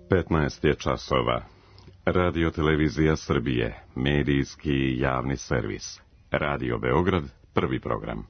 15 je časova. Radio Televizija Srbije, medijski javni servis. Radio Beograd, prvi program.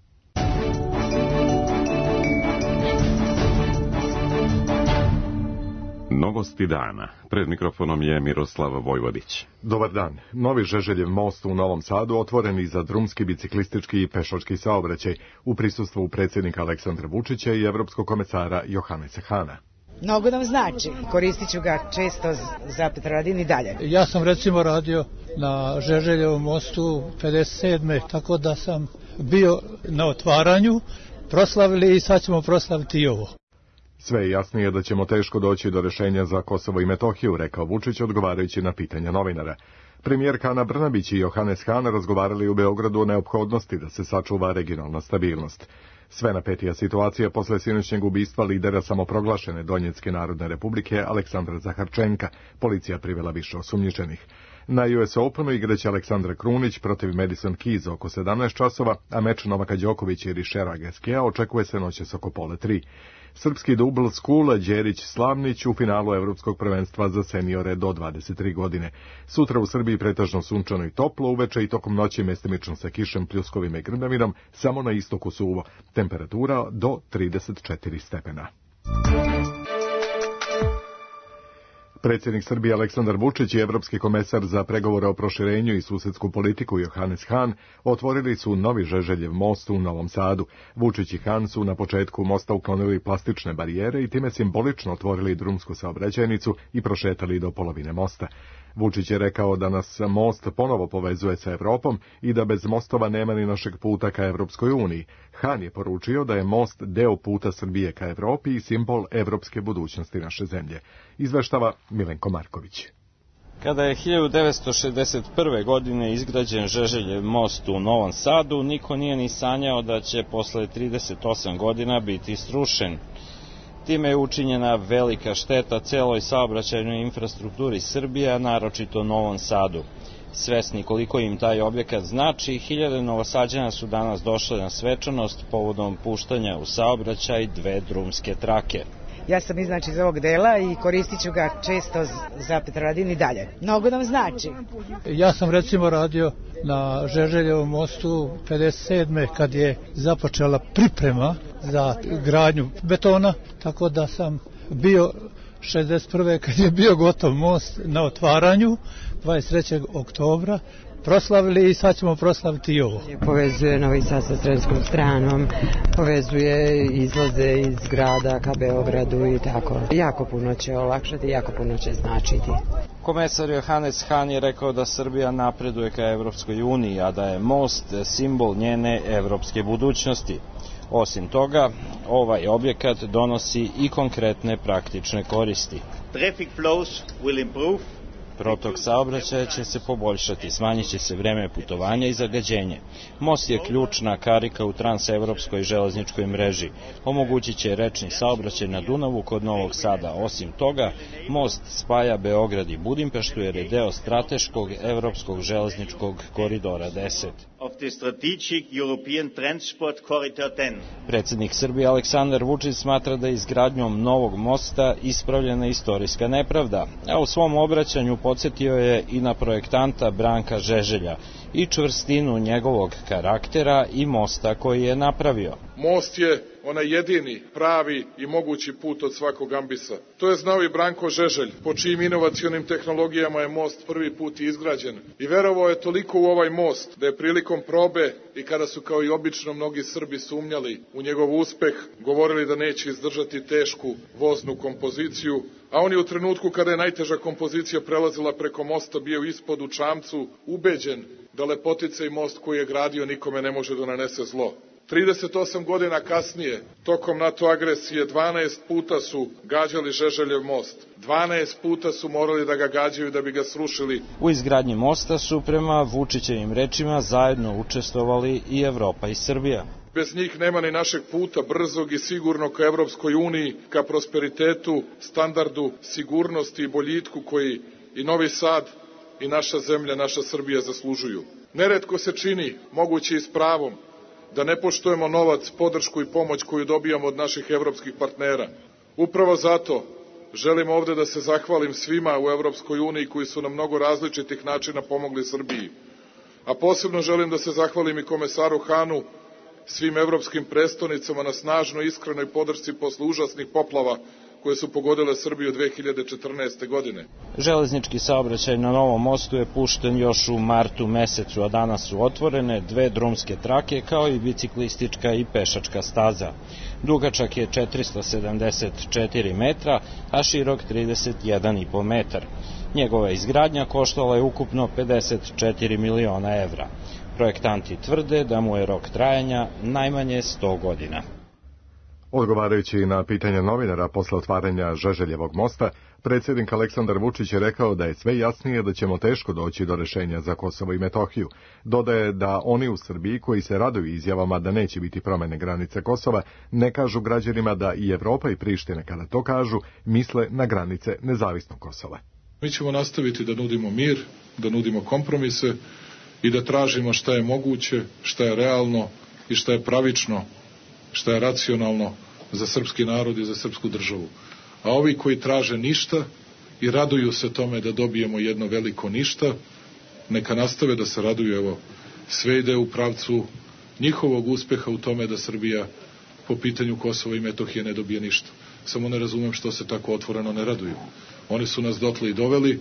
Novosti dana. Pred mikrofonom je Miroslav Vojvodić. Dobar dan. Novi Žeželjev most u Novom Sadu otvoren i za drumski, biciklistički i pešački saobraćaj u prisustvu predsjednika Aleksandra Vučića i evropskog komesara Johanesa Hana. Mnogo nam znači, koristit ću ga često, zapet radim i dalje. Ja sam recimo radio na Žeželjevom mostu 57. tako da sam bio na otvaranju, proslavili i sad ćemo proslaviti i ovo. Sve je jasnije da ćemo teško doći do rješenja za Kosovo i Metohiju, rekao Vučić odgovarajući na pitanja novinara. Premijerka Ana Brnabić i Johanes Han razgovarali u Beogradu o neophodnosti da se sačuva regionalna stabilnost. Sve napetija situacija posle sinoćnjeg ubistva lidera samoproglašene Donjecke narodne republike Aleksandra Zaharčenka. Policija privela više osumnjičenih. Na US Openu igraće Aleksandra Krunić protiv Madison Keys oko 17 časova, a meč Novaka Đokovića i Rišera Geskea očekuje se noćas oko 2:30. Srpski dubl Skula Đerić Slavnić u finalu Evropskog prvenstva za seniore do 23 godine. Sutra u Srbiji pretežno sunčano i toplo, uveče i tokom noći mestimično sa kišem, pljuskovima i grmljavinom, samo na istoku suvo. Temperatura do 34 stepena. Predsjednik Srbije Aleksandar Vučić i evropski komesar za pregovore o proširenju i susedsku politiku Johannes Hahn otvorili su novi Žeželjev most u Novom Sadu. Vučić i Hahn su na početku mosta uklonili plastične barijere i time simbolično otvorili drumsku saobraćajnicu i prošetali do polovine mosta. Vučić je rekao da nas most ponovo povezuje sa Evropom i da bez mostova nema ni našeg puta ka Evropskoj uniji. Hahn je poručio da je most deo puta Srbije ka Evropi i simbol evropske budućnosti naše zemlje. Izveštava Milenko Marković. Kada je 1961. godine izgrađen Žeželjev most u Novom Sadu, niko nije ni sanjao da će posle 38 godina biti srušen. Time je učinjena velika šteta celoj saobraćajnoj infrastrukturi Srbije, a naročito Novom Sadu. Svesni koliko im taj objekat znači, hiljade Novosađana su danas došle na svečanost povodom puštanja u saobraćaj dve drumske trake. Ja sam iz ovog dela i koristit ću ga često, zapet radim i dalje. Mnogo nam znači. Ja sam recimo radio na Žeželjevom mostu 57. kad je započela priprema za gradnju betona, tako da sam bio 61. kad je bio gotov most na otvaranju 23. oktobra. Proslavili i sad ćemo proslaviti i ovo. Povezuje Novi Sad sa srpskom stranom, povezuje izlaze iz grada ka Beogradu i tako. Jako puno će olakšati, jako puno će značiti. Komesar Johannes Hahn je rekao da Srbija napreduje ka Evropskoj uniji, a da je most simbol njene evropske budućnosti. Osim toga, ovaj objekat donosi i konkretne praktične koristi. Traffic flows will improve. Protok saobraćaja će se poboljšati, smanjit će se vreme putovanja i zagađenje. Most je ključna karika u transevropskoj železničkoj mreži. Omogućit će rečni saobraćaj na Dunavu kod Novog Sada. Osim toga, most spaja Beograd i Budimpeštu jer je deo strateškog evropskog železničkog koridora 10. Predsjednik Srbije Aleksandar Vučić smatra da je izgradnjom novog mosta ispravljena istorijska nepravda, a u svom obraćanju podsjetio je i na projektanta Branka Žeželja i čvrstinu njegovog karaktera i mosta koji je napravio. Most je onaj jedini, pravi i mogući put od svakog ambisa. To je znao i Branko Žeželj, po čijim inovacionim tehnologijama je most prvi put izgrađen. I verovao je toliko u ovaj most da je prilikom probe i kada su kao i obično mnogi Srbi sumnjali u njegov uspeh, govorili da neće izdržati tešku voznu kompoziciju, a on je u trenutku kada je najteža kompozicija prelazila preko mosta bio ispod u čamcu, ubeđen da lepotica i most koji je gradio nikome ne može da nanese zlo. 38 godina kasnije, tokom NATO agresije, 12 puta su gađali Žeželjev most. 12 puta su morali da ga gađaju da bi ga srušili. U izgradnji mosta su prema Vučićevim rečima zajedno učestvovali i Evropa i Srbija. Bez njih nema ni našeg puta brzog i sigurno ka Evropskoj uniji, ka prosperitetu, standardu, sigurnosti i boljitku koji i Novi Sad i naša zemlja, naša Srbija zaslužuju. Neretko se čini, moguće i s pravom, da ne poštujemo novac, podršku i pomoć koju dobijamo od naših evropskih partnera. Upravo zato želim ovde da se zahvalim svima u Evropskoj uniji koji su na mnogo različitih načina pomogli Srbiji. A posebno želim da se zahvalim i komesaru Hanu, svim evropskim prestonicama na snažnoj iskrenoj podršci posle užasnih poplava koje su pogodile Srbiju 2014. godine. Železnički saobraćaj na Novom mostu je pušten još u martu mesecu, a danas su otvorene 2 drumske trake kao i biciklistička i pešačka staza. Dugačak je 474 metra, a širok 31,5 metar. Njegova izgradnja koštala je ukupno 54 miliona evra. Projektanti tvrde da mu je rok trajanja najmanje 100 godina. Odgovarajući na pitanje novinara posle otvaranja Žeželjevog mosta, predsjednik Aleksandar Vučić je rekao da je sve jasnije da ćemo teško doći do rešenja za Kosovo i Metohiju. Dodaje da oni u Srbiji koji se raduju izjavama da neće biti promene granice Kosova, ne kažu građanima da i Evropa i Priština kada to kažu, misle na granice nezavisnog Kosova. Mi ćemo nastaviti da nudimo mir, da nudimo kompromise i da tražimo šta je moguće, šta je realno i šta je pravično, šta je racionalno za srpski narod i za srpsku državu. A ovi koji traže ništa i raduju se tome da dobijemo jedno veliko ništa, neka nastave da se raduju. Evo, sve ide u pravcu njihovog uspeha u tome da Srbija po pitanju Kosova i Metohije ne dobije ništa. Samo ne razumem što se tako otvoreno ne raduju. Oni su nas dotle i doveli.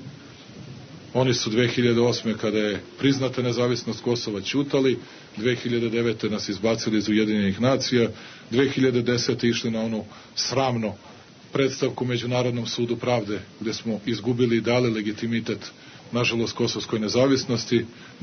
Oni su 2008. kada je priznata nezavisnost Kosova ćutali, 2009. nas izbacili iz Ujedinjenih nacija, 2010. išli na onu sramnu predstavku Međunarodnom sudu pravde, gde smo izgubili i dali legitimitet, nažalost, kosovskoj nezavisnosti.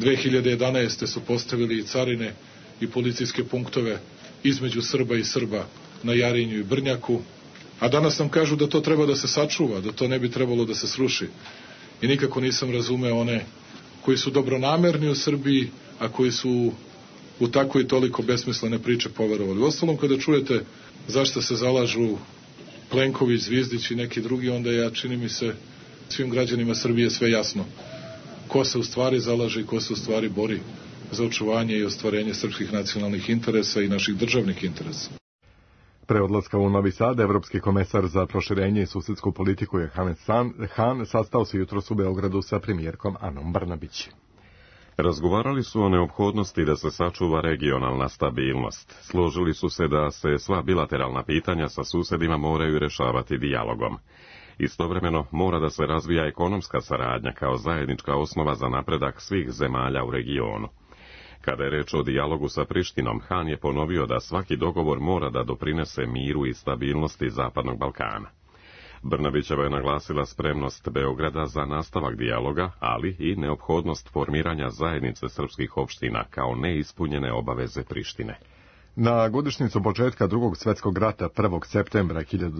2011. su postavili i carine i policijske punktove između Srba i Srba na Jarinju i Brnjaku, a danas nam kažu da to treba da se sačuva, da to ne bi trebalo da se sruši. I nikako nisam razumeo one koji su dobronamerni u Srbiji, a koji su u tako i toliko besmislene priče poverovali. Uostalom, kada čujete zašto se zalažu Plenković, Zvizdić i neki drugi, onda čini mi se svim građanima Srbije sve jasno. Ko se u stvari zalaže i ko se u stvari bori za očuvanje i ostvarenje srpskih nacionalnih interesa i naših državnih interesa. Pre odlaska u Novi Sad, evropski komesar za proširenje i susedsku politiku Johannes Hahn sastao se jutros u Beogradu sa premijerkom Anom Brnabić. Razgovarali su o neophodnosti da se sačuva regionalna stabilnost. Složili su se da se sva bilateralna pitanja sa susedima moraju rešavati dijalogom. Istovremeno mora da se razvija ekonomska saradnja kao zajednička osnova za napredak svih zemalja u regionu. Kada je reč o dijalogu sa Prištinom, Han je ponovio da svaki dogovor mora da doprinese miru i stabilnosti Zapadnog Balkana. Brnabićeva je naglasila spremnost Beograda za nastavak dijaloga, ali i neophodnost formiranja zajednice srpskih opština kao neispunjene obaveze Prištine. Na godišnjicu početka Drugog svjetskog rata 1. septembra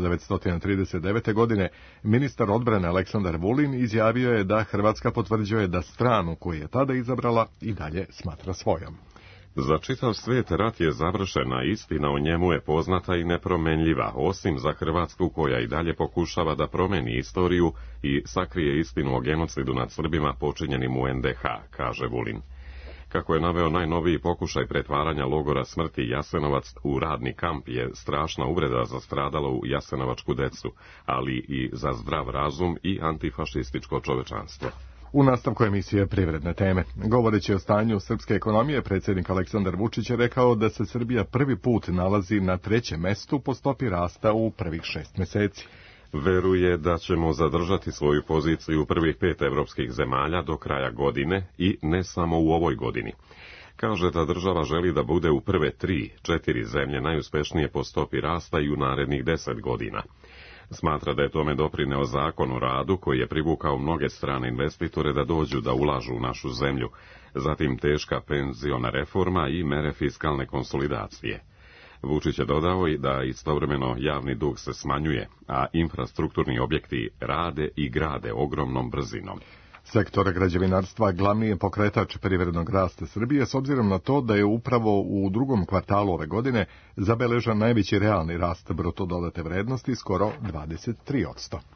1939. godine ministar odbrane Aleksandar Vulin izjavio je da Hrvatska potvrđuje da stranu koju je tada izabrala i dalje smatra svojom. Za čitav svijet rat je završen, a istina o njemu je poznata i nepromenljiva, osim za Hrvatsku koja i dalje pokušava da promeni istoriju i sakrije istinu o genocidu nad Srbima počinjenim u NDH, kaže Vulin. Kako je naveo, najnoviji pokušaj pretvaranja logora smrti Jasenovac u radni kamp je strašna uvreda za stradalu jasenovačku decu, ali i za zdrav razum i antifašističko čovečanstvo. U nastavku emisije Privredne teme. Govoreći o stanju srpske ekonomije, predsjednik Aleksandar Vučić je rekao da se Srbija prvi put nalazi na 3. mestu po stopi rasta u prvih 6 meseci. Veruje da ćemo zadržati svoju poziciju u prvih 5 evropskih zemalja do kraja godine i ne samo u ovoj godini. Kaže da država želi da bude u prve 3-4 zemlje najuspešnije po stopi rasta i u narednih 10 godina. Smatra da je tome doprineo Zakon o radu koji je privukao mnoge strane investitore da dođu da ulažu u našu zemlju, zatim teška penziona reforma i mere fiskalne konsolidacije. Vučić je dodao i da istovremeno javni dug se smanjuje, a infrastrukturni objekti rade i grade ogromnom brzinom. Sektor građevinarstva glavni je pokretač privrednog rasta Srbije s obzirom na to da je upravo u drugom kvartalu ove godine zabeležen najveći realni rast bruto dodate vrednosti, skoro 23%.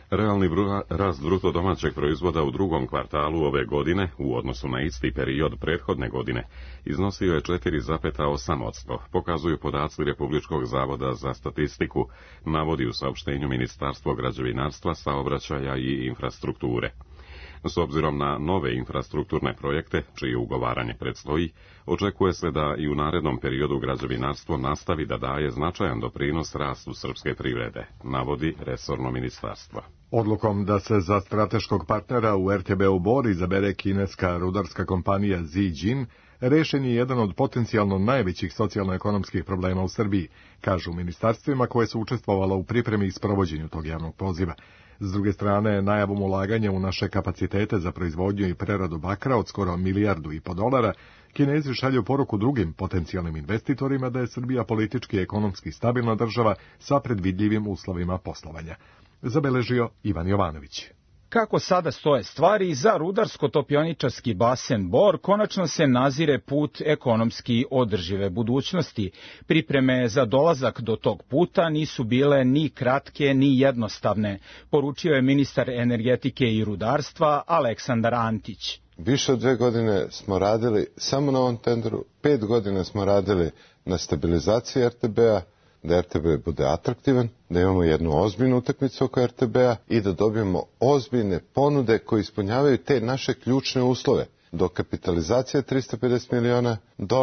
Realni rast bruto domaćeg proizvoda u drugom kvartalu ove godine, u odnosu na isti period prethodne godine, iznosio je 4,8%, pokazuju podaci Republičkog zavoda za statistiku, navodi u saopštenju Ministarstvo građevinarstva, saobraćaja i infrastrukture. S obzirom na nove infrastrukturne projekte, čije ugovaranje predstoji, očekuje se da i u narednom periodu građevinarstvo nastavi da daje značajan doprinos rastu srpske privrede, navodi resorno ministarstvo. Odlukom da se za strateškog partnera u RTB-u Bor izabere kineska rudarska kompanija Zijin, rešen je jedan od potencijalno najvećih socijalno-ekonomskih problema u Srbiji, kažu ministarstvima koje su učestvovala u pripremi i sprovođenju tog javnog poziva. S druge strane, najavom ulaganja u naše kapacitete za proizvodnju i preradu bakra od skoro $1,5 milijardu, Kinezi šalju poruku drugim potencijalnim investitorima da je Srbija politički i ekonomski stabilna država sa predvidljivim uslovima poslovanja. Zabeležio Ivan Jovanović. Kako sada stoje stvari, za rudarsko-topioničarski basen Bor konačno se nazire put ekonomski održive budućnosti. Pripreme za dolazak do tog puta nisu bile ni kratke ni jednostavne, poručio je ministar energetike i rudarstva Aleksandar Antić. Više od 2 godine smo radili samo na ovom tenderu, 5 godina smo radili na stabilizaciji RTB-a, da RTB bude atraktivan, da imamo jednu ozbiljnu utakmicu oko RTB-a i da dobijemo ozbiljne ponude koje ispunjavaju te naše ključne uslove. Dokapitalizacija $350 miliona,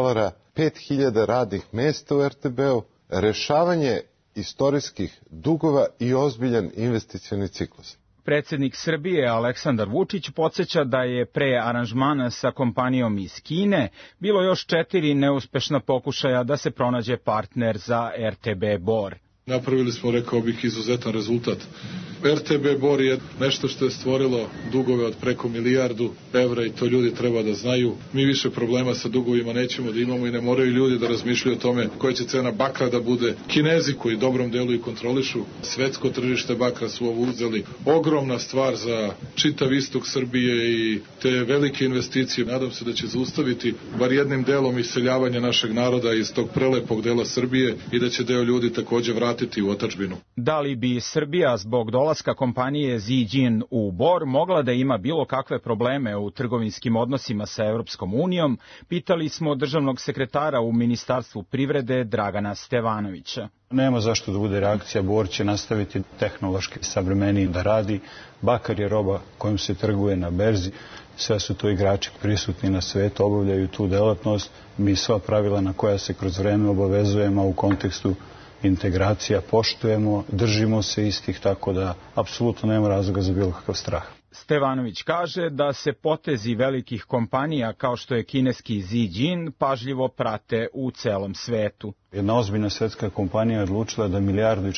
5.000 radnih mesta u RTB-u, rešavanje istorijskih dugova i ozbiljan investicioni ciklus. Predsjednik Srbije Aleksandar Vučić podsjeća da je pre aranžmana sa kompanijom iz Kine bilo još 4 neuspešna pokušaja da se pronađe partner za RTB Bor. Napravili smo, rekao bih, izuzetan rezultat. RTB Bor je nešto što je stvorilo dugove od preko $1 milijardu i to ljudi treba da znaju. Mi više problema sa dugovima nećemo da imamo i ne moraju ljudi da razmišljaju o tome koja će cena bakra da bude. Kinezi koji dobrom delu i kontrolišu svetsko tržište bakra su ovo uzeli. Ogromna stvar za čitav istok Srbije i te velike investicije. Nadam se da će zaustaviti bar jednim delom iseljavanja našeg naroda iz tog prelepog dela Srbije i da će deo ljudi takođe vratiti u otadžbinu. Da li bi Srbija zbog dolaska kompanije Zijin u Bor mogla da ima bilo kakve probleme u trgovinskim odnosima sa Evropskom unijom, pitali smo državnog sekretara u Ministarstvu privrede Dragana Stevanovića. Nema zašto da bude reakcija, Bor će nastaviti tehnološki savremeniji da radi. Bakar je roba kojom se trguje na berzi, sve su to igrači prisutni na svetu, obavljaju tu delatnost. Mi sva pravila na koja se kroz vreme obavezujemo u kontekstu integracija poštujemo, držimo se istih, tako da apsolutno nema razloga za bilo kakav strah. Stevanović kaže da se potezi velikih kompanija kao što je kineski Zijin pažljivo prate u celom svetu. Jedna ozbiljna svetska kompanija je odlučila da $1,460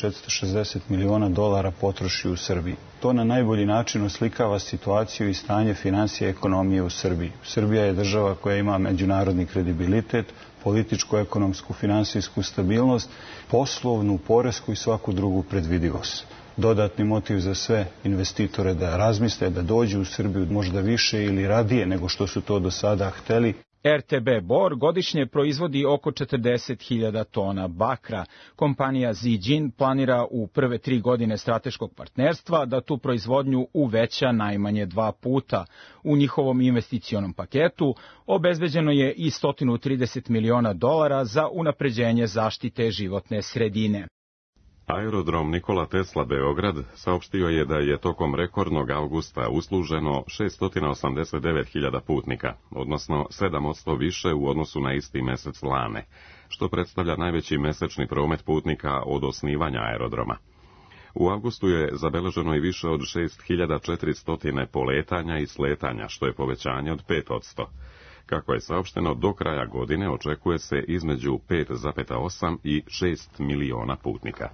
miliona potroši u Srbiji. To na najbolji način oslikava situaciju i stanje finansija i ekonomije u Srbiji. Srbija je država koja ima međunarodni kredibilitet, političku, ekonomsku, finansijsku stabilnost, poslovnu, poresku i svaku drugu predvidivost. Dodatni motiv za sve investitore da razmisle, da dođu u Srbiju možda više ili radije nego što su to do sada hteli. RTB Bor godišnje proizvodi oko 40.000 tona bakra. Kompanija Zijin planira u prve 3 godine strateškog partnerstva da tu proizvodnju uveća najmanje 2 puta. U njihovom investicionom paketu obezbeđeno je i $130 miliona za unapređenje zaštite životne sredine. Aerodrom Nikola Tesla Beograd saopštio je da je tokom rekordnog avgusta usluženo 689.000 putnika, odnosno 7% više u odnosu na isti mesec lane, što predstavlja najveći mesečni promet putnika od osnivanja aerodroma. U avgustu je zabeleženo i više od 6.400 poletanja i sletanja, što je povećanje od 5%. Kako je saopšteno, do kraja godine očekuje se između 5,8 i 6 miliona putnika.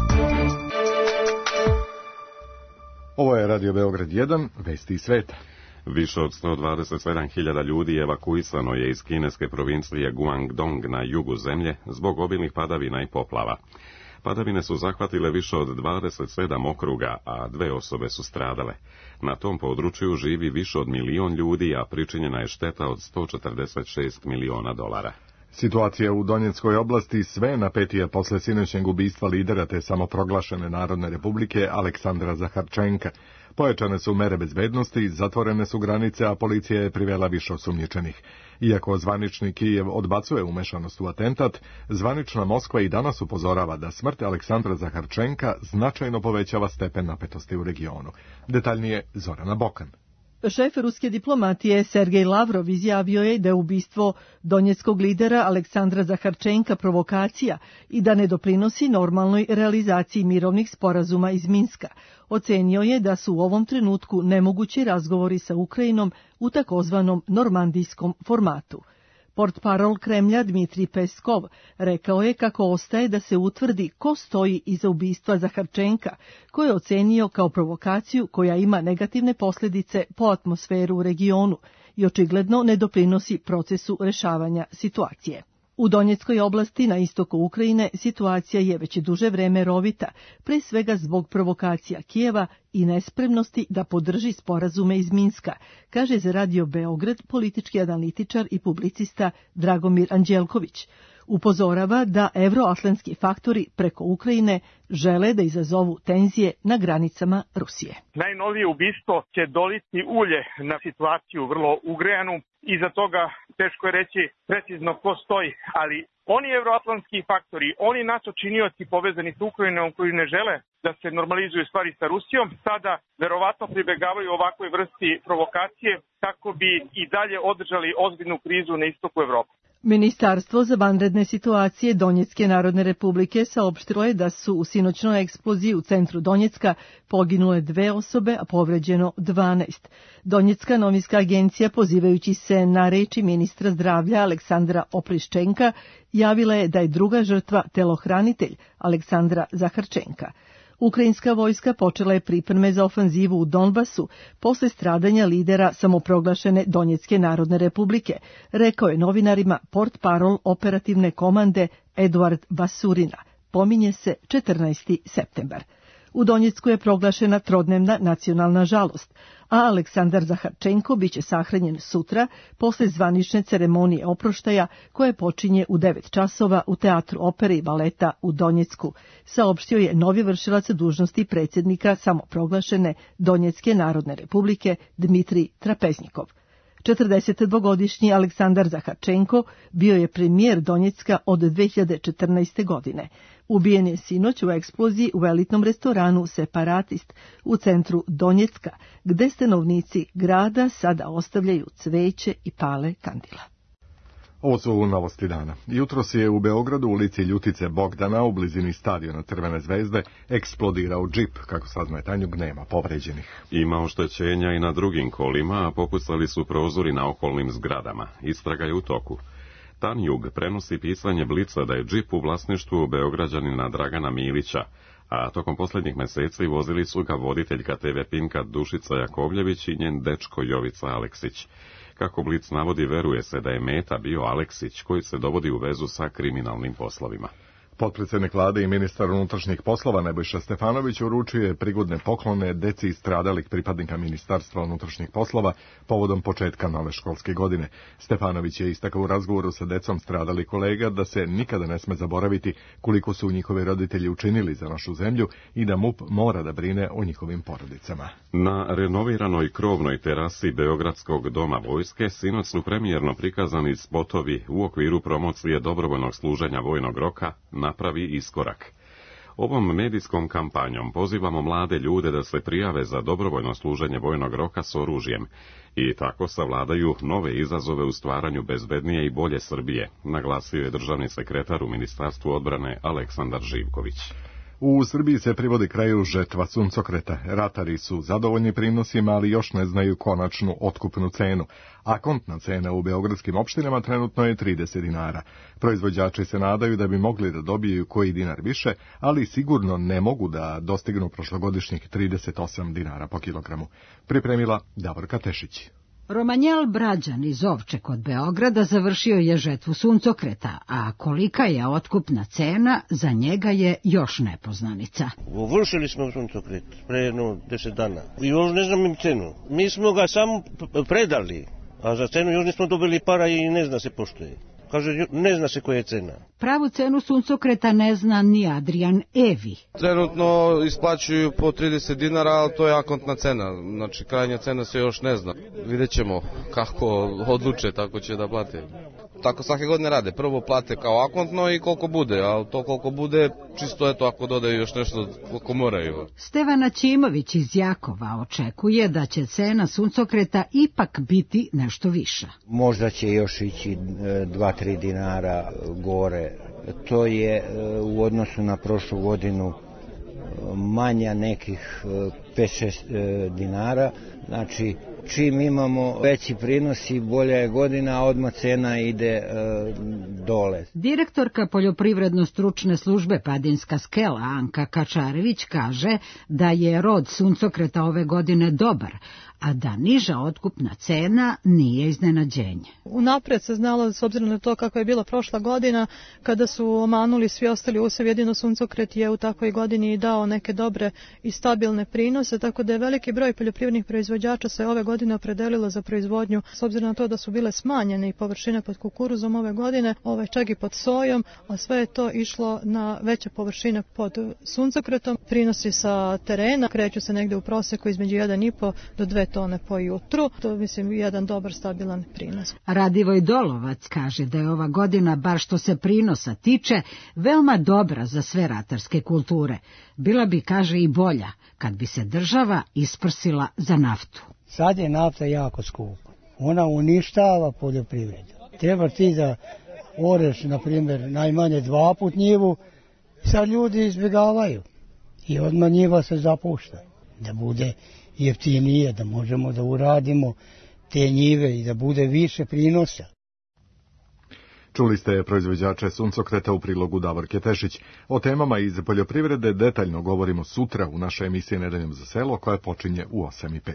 Ovo je Radio Beograd 1, vesti iz sveta. Više od 127.000 ljudi evakuisano je iz kineske provincije Guangdong na jugu zemlje zbog obilnih padavina i poplava. Padavine su zahvatile više od 27 okruga, a 2 osobe su stradale. Na tom području živi više od 1 milion ljudi, a pričinjena je šteta od $146 miliona. Situacija u Donjeckoj oblasti sve napetija posle sinoćnjeg ubistva lidera te samoproglašene Narodne republike Aleksandra Zaharčenka. Pojačane su mere bezbednosti, zatvorene su granice, a policija je privela više osumnjičenih. Iako zvanični Kijev odbacuje umešanost u atentat, zvanična Moskva i danas upozorava da smrt Aleksandra Zaharčenka značajno povećava stepen napetosti u regionu. Detaljnije Zorana Bokan. Šef ruske diplomatije Sergej Lavrov izjavio je da je ubistvo donjeckog lidera Aleksandra Zaharčenka provokacija i da ne doprinosi normalnoj realizaciji mirovnih sporazuma iz Minska. Ocenio je da su u ovom trenutku nemogući razgovori sa Ukrajinom u takozvanom normandijskom formatu. Portparol Kremlja Dmitrij Peskov rekao je kako ostaje da se utvrdi ko stoji iza ubistva Zaharčenka, koje je ocenio kao provokaciju koja ima negativne posljedice po atmosferu u regionu i očigledno ne doprinosi procesu rešavanja situacije. U Donjeckoj oblasti na istoku Ukrajine situacija je već duže vreme rovita, pre svega zbog provokacija Kijeva i nespremnosti da podrži sporazume iz Minska, kaže za Radio Beograd politički analitičar i publicista Dragomir Anđelković. Upozorava da evroatlantski faktori preko Ukrajine žele da izazovu tenzije na granicama Rusije. Najnovije ubistvo će doliti ulje na situaciju vrlo ugrejanu. Iza toga teško je reći precizno ko stoji, ali oni evroatlantski faktori, oni NATO činioci povezani s Ukrajinom koji ne žele da se normalizuju stvari sa Rusijom, sada verovatno pribegavaju ovakvoj vrsti provokacije kako bi i dalje održali ozbiljnu krizu na istoku Evrope. Ministarstvo za vanredne situacije Donjecké Narodne republike saopštilo je da su u sinoćnoj eksploziji u centru Donjecka poginule 2 osobe, a povređeno 12. Donjecka novinska agencija, pozivajući se na reči ministra zdravlja Aleksandra Opriščenka, javila je da je druga žrtva telohranitelj Aleksandra Zaharčenka. Ukrajinska vojska počela je pripreme za ofanzivu u Donbasu posle stradanja lidera samoproglašene Donjecké Narodne republike, rekao je novinarima portparol operativne komande Eduard Basurina. Pominje se 14. septembar. U Donjecku je proglašena trodnevna nacionalna žalost, a Aleksandar Zaharčenko biće sahranjen sutra posle zvanične ceremonije oproštaja koje počinje u 9 časova u Teatru opere i baleta u Donjecku, saopštio je novi vršilac dužnosti predsjednika samoproglašene Donjecké Narodne republike Dmitrij Trapeznikov. 42-godišnji Aleksandar Zaharčenko bio je premijer Donjecka od 2014. godine. Ubijen je sinoć u eksploziji u elitnom restoranu Separatist u centru Donjecka, gde stanovnici grada sada ostavljaju cveće i pale kandila. Ovo su novosti dana. Jutros je u Beogradu u ulici Ljutice Bogdana u blizini stadiona Crvene zvezde eksplodirao džip, kako saznaje Tanjug, nema povređenih. Ima oštećenja i na drugim kolima, a popucali su prozori na okolnim zgradama. Istraga je u toku. Tanjug prenosi pisanje Blica da je džip u vlasništvu Beograđanina Dragana Milića, a tokom posljednjih meseci vozili su ga voditeljka TV Pinka Dušica Jakovljević i njen dečko Jovica Aleksić. Kako Blic navodi, veruje se da je meta bio Aleksić, koji se dovodi u vezu sa kriminalnim poslovima. Potpredsjednik vlade i ministar unutrašnjih poslova Nebojša Stefanović uručuje prigodne poklone deci stradalih pripadnika Ministarstva unutrašnjih poslova povodom početka nove školske godine. Stefanović je istakao u razgovoru sa decom stradalih kolega da se nikada ne sme zaboraviti koliko su njihovi roditelji učinili za našu zemlju i da MUP mora da brine o njihovim porodicama. Na renoviranoj krovnoj terasi Beogradskog doma vojske sinoć su premijerno prikazani spotovi u okviru promocije dobrovoljnog služenja vojnog roka Napravi iskorak. Ovom medijskom kampanjom pozivamo mlade ljude da se prijave za dobrovoljno služenje vojnog roka s oružjem i tako savladaju nove izazove u stvaranju bezbednije i bolje Srbije, naglasio je državni sekretar u Ministarstvu odbrane Aleksandar Živković. U Srbiji se privodi kraju žetva suncokreta. Ratari su zadovoljni prinosima, ali još ne znaju konačnu otkupnu cenu. A kontna cena u beogradskim opštinama trenutno je 30 dinara. Proizvođači se nadaju da bi mogli da dobiju koji dinar više, ali sigurno ne mogu da dostignu prošlogodišnjih 38 dinara po kilogramu. Pripremila Davorka Tešić. Romanjel Brađan iz Ovče kod Beograda završio je žetvu suncokreta, a kolika je otkupna cena, za njega je još nepoznanica. Uvršili smo suncokret pre 10 dana i još ne znam im cenu. Mi smo ga samo predali, a za cenu još nismo dobili para i ne zna se pošto je. Kaže, ne zna se koja je cena. Pravu cenu suncokreta ne zna ni Adrian Evi. Trenutno isplaćuju po 30 dinara, ali to je akontna cena. Znači, krajnja cena se još ne zna. Vidjet ćemo kako odluče, tako će da plate. Tako svake godine rade. Prvo plate kao akontno i koliko bude, ali to koliko bude, čisto eto ako dodaju još nešto koliko moraju. Stevana Ćimović iz Jakova očekuje da će cena suncokreta ipak biti nešto viša. Možda će još ići 2-3 dinara gore. To je u odnosu na prošlu godinu manja nekih 5-6 dinara. Znači, čim imamo veći prinos i bolja je godina, a odmah cena ide dole. Direktorka poljoprivredno-stručne službe Padinska skela Anka Kačarević kaže da je rod suncokreta ove godine dobar, a da niža otkupna cena nije iznenađenje. Unapred se znalo, s obzirom na to kako je bila prošla godina, kada su omanuli svi ostali usev, jedino suncokret je u takvoj godini dao neke dobre i stabilne prinose, tako da je veliki broj poljoprivrednih proizvođača se ove godine opredelilo za proizvodnju, s obzirom na to da su bile smanjene i površine pod kukuruzom ove godine, čak i pod sojom, a sve je to išlo na veće površine pod suncokretom. Prinosi sa terena kreću se negde u proseku između 1,5 do 2 tone po jutru. To mislim jedan dobar stabilan prinos. Radivoj Dolovac kaže da je ova godina, bar što se prinosa tiče, veoma dobra za sve ratarske kulture. Bila bi, kaže, i bolja kad bi se država isprsila za naftu. Sad je nafta jako skupa. Ona uništava poljoprivredu. Treba ti da oreš, na primjer, najmanje 2 put njivu, sad ljudi izbjegavaju i odmah njiva se zapušta. Da bude jeftinije, da možemo da uradimo te njive i da bude više prinosa. Čuli ste proizvođače suncokreta u prilogu Davorke Tešić. O temama iz poljoprivrede detaljno govorimo sutra u našoj emisiji Nedeljom za selo, koja počinje u 8:05.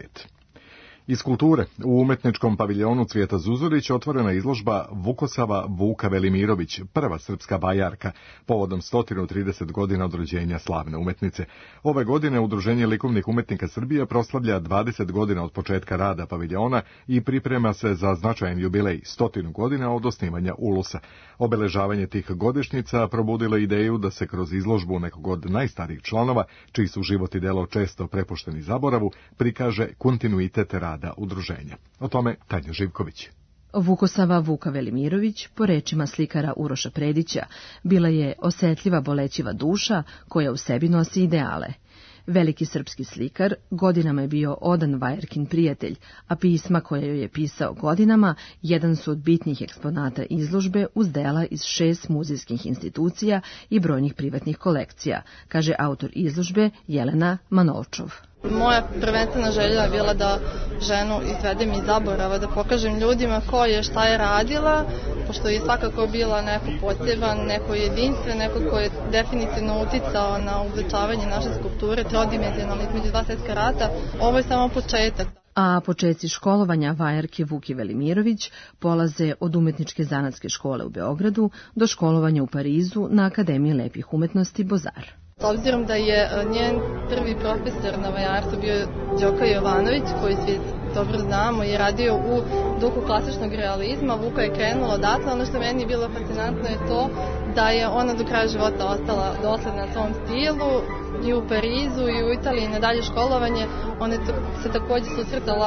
Iz kulture, u umetničkom paviljonu Cvijeta Zuzorić otvorena izložba Vukosava Vuka Velimirović, prva srpska bajarka, povodom 130 godina od rođenja slavne umetnice. Ove godine Udruženje likovnih umetnika Srbije proslavlja 20 godina od početka rada paviljona i priprema se za značajan jubilej 100 godina od osnivanja Ulusa. Obeležavanje tih godišnjica probudilo ideju da se kroz izložbu nekog od najstarijih članova, čiji su život i delo često prepušteni zaboravu, prikaže kontinuitet rada udruženja. O tome Tanja Živković. Vukosava Vuka Velimirović, po rečima slikara Uroša Predića, bila je osetljiva bolećiva duša koja u sebi nosi ideale. Veliki srpski slikar godinama je bio odan vajarkin prijatelj, a pisma koje joj je pisao godinama jedan su od bitnih eksponata izložbe uz dela iz 6 muzejskih institucija i brojnih privatnih kolekcija, kaže autor izložbe Jelena Manolčov. Moja prvenstvena želja je bila da ženu izvedem iz zaborava, da pokažem ljudima ko je, šta je radila, pošto je svakako bila neko poseban, neko jedinstven, neko ko je definitivno uticao na uvećavanje naše skulpture, trodimenzionalne između 2 svjetska rata. Ovo je samo početak. A početci školovanja vajarke Vuki Velimirović polaze od umetničke zanatske škole u Beogradu do školovanja u Parizu na Akademiji lepih umetnosti Bozar. S obzirom da je njen prvi profesor na vajarstvu bio Đoka Jovanović, koji svi dobro znamo, je radio u duhu klasičnog realizma, Vuka je krenula odatle. Ono što meni je bilo fascinantno je to da je ona do kraja života ostala dosledna svom stilu i u Parizu i u Italiji na dalje školovanje. Ona se također susretala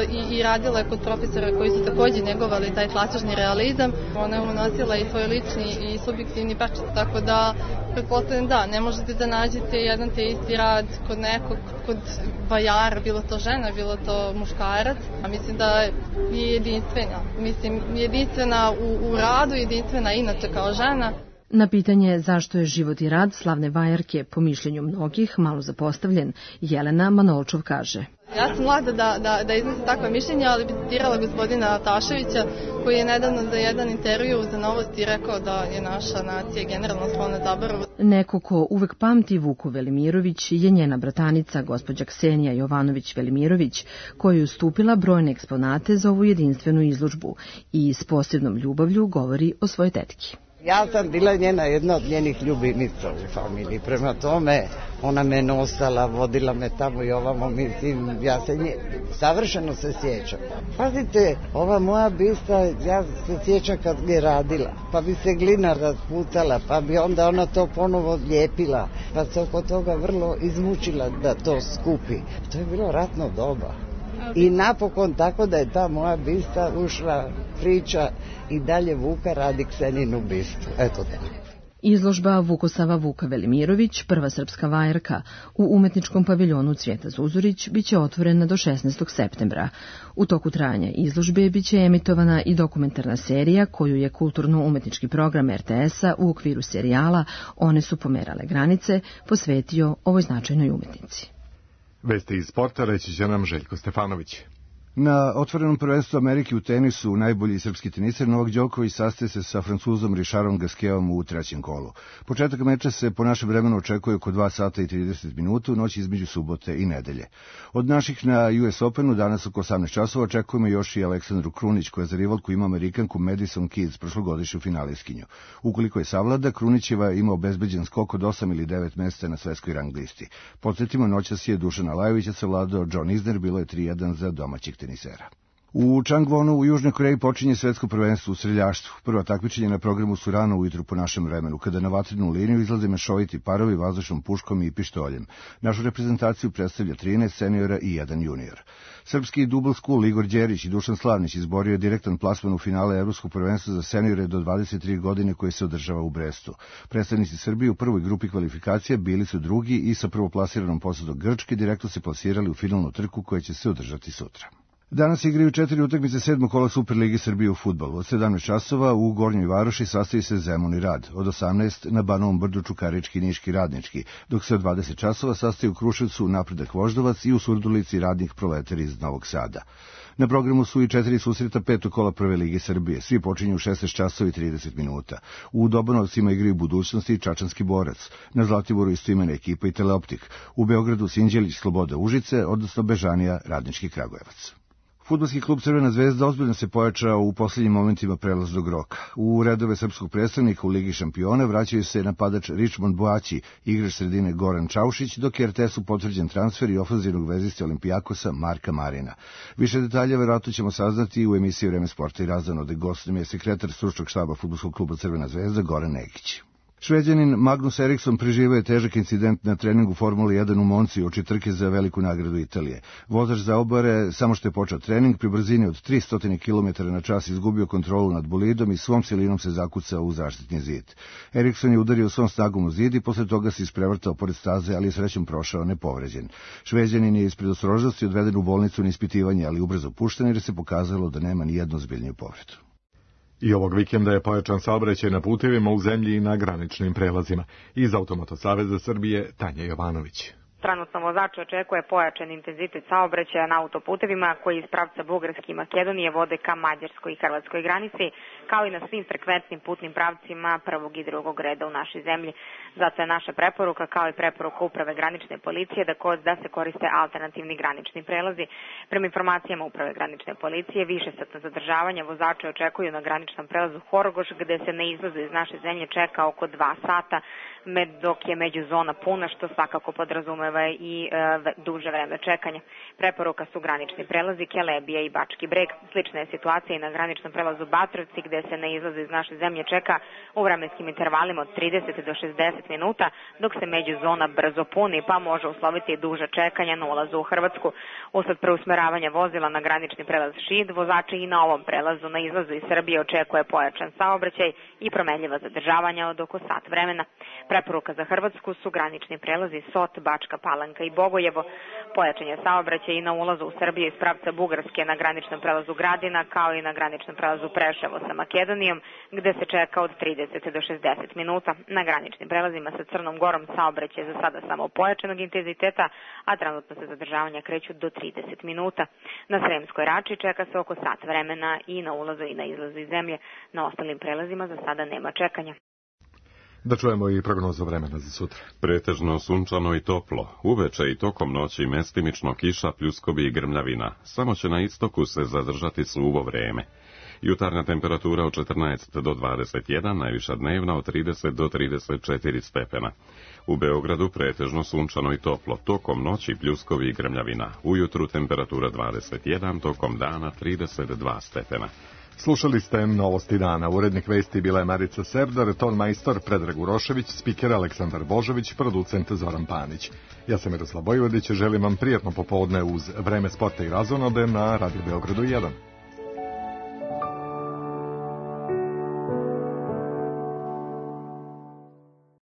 i radila je kod profesora koji su također negovali taj klasični realizam. Ona je unosila i svoj lični i subjektivni pečat, tako da pretpostavljam da ne možete da nađete jedan te isti rad kod nekog, kod vajara, bilo to žena, bilo to muškarac, a mislim da je jedinstvena. Mislim, jedinstvena u radu, jedinstvena inače kao žena. Na pitanje zašto je život i rad slavne vajarke, po mišljenju mnogih, malo zapostavljen, Jelena Manolčov kaže. Ja sam mlada da iznosim takva mišljenja, ali bi citirala gospodina Taševića, koji je nedavno za jedan intervju za Novosti rekao da je naša nacija generalno sklona zaboravu. Neko ko uvek pamti Vuku Velimirović je njena bratanica, gospođa Ksenija Jovanović-Velimirović, koja je ustupila brojne eksponate za ovu jedinstvenu izložbu i s posebnom ljubavlju govori o svojoj tetki. Ja sam bila jedna od njenih ljubinica u familiji, prema tome ona me nosala, vodila me tamo i ovamo, mislim, ja se savršeno se sjećam. Pazite, ova moja bista, ja se sjećam kad je radila, pa bi se glina rasputala, pa bi onda ona to ponovo lijepila, pa se oko toga vrlo izmučila da to skupi. To je bilo ratno doba. I napokon tako da je ta moja bista ušla priča i dalje Vuka radi Kseninu bistu. Eto tako. Izložba Vukosava Vuka Velimirović, prva srpska vajerka, u umetničkom paviljonu Cvijeta Zuzorić biće otvorena do 16. septembra. U toku trajanja izložbe biće emitovana i dokumentarna serija koju je kulturno-umetnički program RTS-a u okviru serijala One su pomerale granice posvetio ovoj značajnoj umetnici. Vesti iz sporta reći će nam Željko Stefanović. Na otvorenom prvenstvu Amerike u tenisu najbolji srpski teniser Novak Đoković sastaje se sa Francuzom Richardom Gasquetom u trećem kolu. Početak meča se po našem vremenu očekuje oko 2 sata i 30 minuta u noći između subote i nedelje. Od naših na US Openu danas oko 18 časova očekujemo još i Aleksandru Krunić koja za rivalku ima Amerikanku Madison Keys, prošlogodišnju finalistkinju. Ukoliko je savlada, Krunićeva ima obezbeđen skok od 8 ili 9 mesta na svetskoj rang listi. Podsjetimo, noćas je Dušana Lajovića savladao John Isner, bilo je 3-1 za domaćih tenisera. U Changwonu u Južnoj Koreji počinje svetsko prvenstvo u streljaštvu. Prva takmičenja na programu su rano ujutru po našem vremenu, kada na vatrenu liniju izlaze mešoviti parovi vazdušnom puškom i pištoljem. Našu reprezentaciju predstavlja 13 seniora i 1 junior. Srpski double school Igor Đerić i Dušan Slavnić izborio je direktan plasman u finale Evropskog prvenstva za seniore do 23 godine koje se održava u Brestu. Predstavnici Srbije u prvoj grupi kvalifikacija bili su drugi i sa prvoplasiranom posadom Grčke direktno se plasirali u finalnu trku koja će se održati sutra. Danas igraju 4 utakmice 7. kola Superligi Srbije u fudbalu. Od 17 časova u Gornjoj Varoši sastoji se Zemun i Rad, od 18 na Banovom Brdu Čukarički i Niški Radnički, dok se od 20 časova sastoji u Kruševcu Napredak Voždovac i u Surdulici Radnik Proletar iz Novog Sada. Na programu su i 4 susreta 5. kola Prve Lige Srbije, svi počinju u 16 časova i 30 minuta. U Dobanovcima igraju Budućnosti i Čačanski Borac, na Zlatiboru istoimena ekipa i Teleoptik, u Beogradu Sinđelić Sloboda Užice, odnosno Bežanija Radnički Kragujevac. Fudbalski klub Crvena zvezda ozbiljno se pojačao u posljednjim momentima prelaznog roka. U redove srpskog predstavnika u Ligi šampiona vraćaju se napadač Richmond Boaći, igrač sredine Goran Čaušić, dok je RTS-u potvrđen transfer i ofanzivnog veziste Olimpijakosa Marka Marina. Više detalja verovatno ćemo saznati u emisiji Vreme sporta i razonode. Gost nam je sekretar stručnog štaba Fudbalskog kluba Crvena zvezda Goran Negić. Šveđanin Magnus Eriksson preživio je težak incident na treningu Formule 1 u Monci uoči trke za veliku nagradu Italije. Vozač zaobare, samo što je počeo trening, pri brzini od 300 km na čas izgubio kontrolu nad bolidom i svom silinom se zakucao u zaštitni zid. Eriksson je udario svom snagom u zid i posle toga se isprevrtao pored staze, ali je srećom prošao nepovređen. Šveđanin je iz predostrožnosti odveden u bolnicu na ispitivanje, ali ubrzo pušten jer se pokazalo da nema ni jednu ozbiljniju povredu. I ovog vikenda je pojačan saobraćaj na putevima u zemlji i na graničnim prelazima. Iz Automoto Saveza Srbije Tanja Jovanović. Trenutno vozač očekuje pojačan intenzitet saobraćaja na autoputevima koji iz pravca Bugarske i Makedonije vode ka mađarskoj i hrvatskoj granici, kao i na svim frekventnim putnim pravcima prvog i drugog reda u našoj zemlji. Zato je naša preporuka, kao i preporuka Uprave granične policije, da se koriste alternativni granični prelazi. Prema informacijama Uprave granične policije, višesatno zadržavanje vozača očekuju na graničnom prelazu Horogoš, gde se na izlazu iz naše zemlje čeka oko 2 sata, dok je međuzona puna, što svakako podrazumeva i duže vreme čekanja. Preporuka su granični prelazi Kelebija i Bački Breg. Slična je situacija i na graničnom prelazu Batrovci, gde se na izlazu iz naše zemlje čeka u vremenskim intervalima od 30 do 60 minuta, dok se međuzona brzo puni, pa može usloviti duže čekanja na ulazu u Hrvatsku. Usled preusmeravanja vozila na granični prelaz Šid, vozači i na ovom prelazu na izlazu iz Srbije očekuje pojačan saobraćaj i promenljiva zadržavanja od oko sat vremena. Preporuka za Hrvatsku su granični prelazi Sot, Bačka Palanka i Bogojevo. Pojačanje saobraćaja i na ulazu u Srbiju iz pravca Bugarske na graničnom prelazu Gradina, kao i na graničnom prelazu Preševo sa Makedonijom, gde se čeka od 30 do 60 minuta. Na graničnim prelazima sa Crnom Gorom saobraćaj za sada samo pojačanog intenziteta, a trenutno se zadržavanja kreću do 30 minuta. Na Sremskoj Rači čeka se oko sat vremena i na ulazu i na izlazu iz zemlje. Na ostalim prelazima za sada nema čekanja. Da čujemo i prognozu vremena za sutra. Pretežno sunčano i toplo. Uveče i tokom noći mestimično kiša, pljuskovi i grmljavina. Samo će na istoku se zadržati suvo vreme. Jutarnja temperatura od 14 do 21, najviša dnevna od 30 do 34 stepena. U Beogradu pretežno sunčano i toplo, tokom noći pljuskovi i grmljavina. Ujutru temperatura 21, tokom dana 32 stepena. Slušali ste Novosti dana. Urednik vesti bila je Marica Serdar, ton majstor Predrag Urošević, spiker Aleksandar Božović, producent Zoran Panić. Ja sam Miroslav Vojvodić, želim vam prijatno popodne uz Vreme sporta i razonode na Radio Beogradu 1.